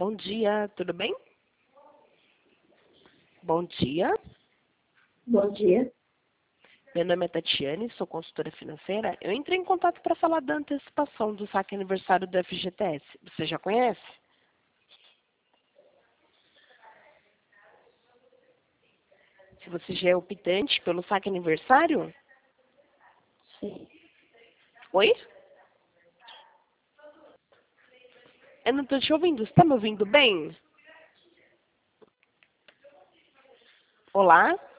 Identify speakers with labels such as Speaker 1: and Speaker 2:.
Speaker 1: Bom dia, tudo bem? Bom dia,
Speaker 2: Bom dia.
Speaker 1: meu nome é Tatiane, sou consultora financeira. Eu entrei em contato para falar da antecipação do saque aniversário do FGTS. Você já conhece? Se você já é optante pelo saque aniversário?
Speaker 2: Sim.
Speaker 1: Oi? Eu não estou te ouvindo. Você está me ouvindo bem? Olá?